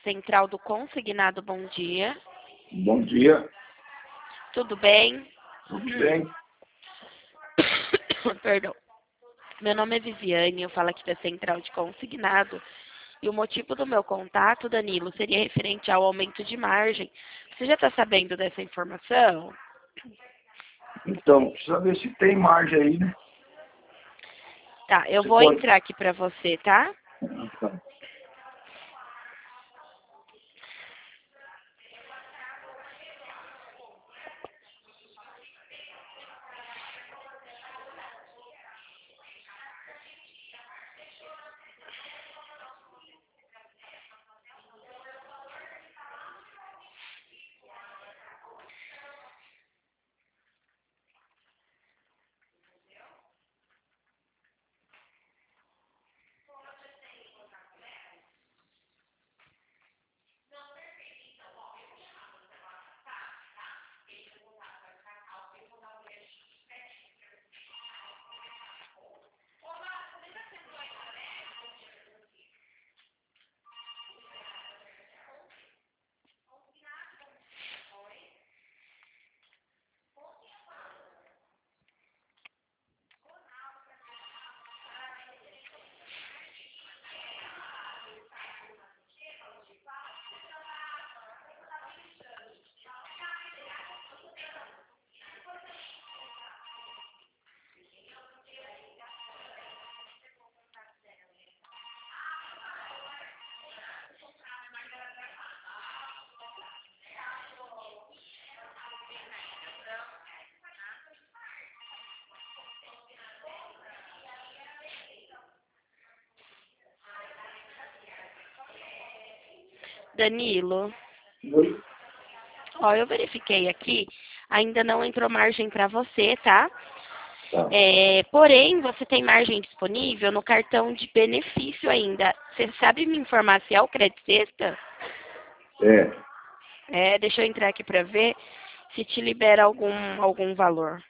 Central do Consignado, bom dia. Bom dia, Tudo bem? tudo bem? Perdão. Meu nome é Viviane, eu falo aqui da Central de Consignado. E o motivo do meu contato, Danilo, seria referente ao aumento de margem. Você já está sabendo dessa informação? Então, precisa ver se tem margem aí, né? Tá, eu Você vou pode. entrar aqui para você, tá? Tá. Danilo, Oi? ó, eu verifiquei aqui, ainda não entrou margem para você, tá? Tá. Porém, você tem margem disponível no cartão de benefício ainda. Você sabe me informar se é o Credit Sexta? É. Deixa eu entrar aqui para ver se te libera algum valor.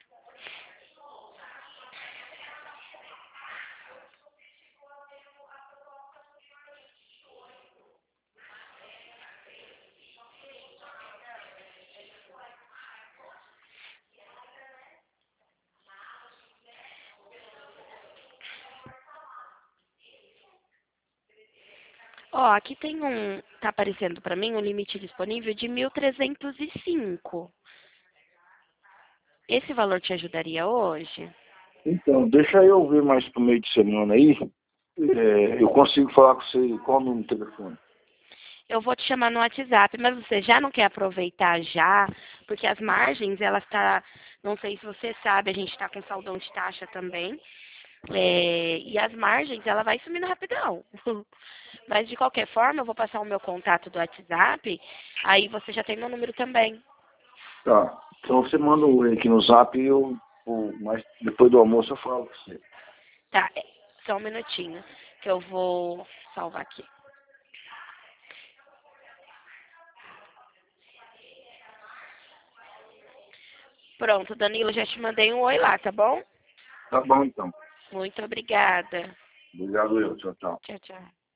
Ó, aqui tem tá aparecendo para mim um limite disponível de 1.305. Esse valor te ajudaria hoje? Então, deixa eu ver mais pro meio de semana aí. Eu consigo falar com você. Qual o número do telefone? Eu vou te chamar no WhatsApp, mas você já não quer aproveitar já? Porque as margens, elas não sei se você sabe, a gente está com saldão de taxa também. E as margens, ela vai sumindo rapidão. Mas de qualquer forma, eu vou passar o meu contato do WhatsApp, aí você já tem meu número também. Tá. Então você manda aqui no zap e mas depois do almoço eu falo com você. Tá, só um minutinho, que eu vou salvar aqui. Pronto, Danilo, já te mandei um oi lá, tá bom? Tá bom, então. Muito obrigada. Obrigado, eu. Tchau, tchau. Tchau, tchau.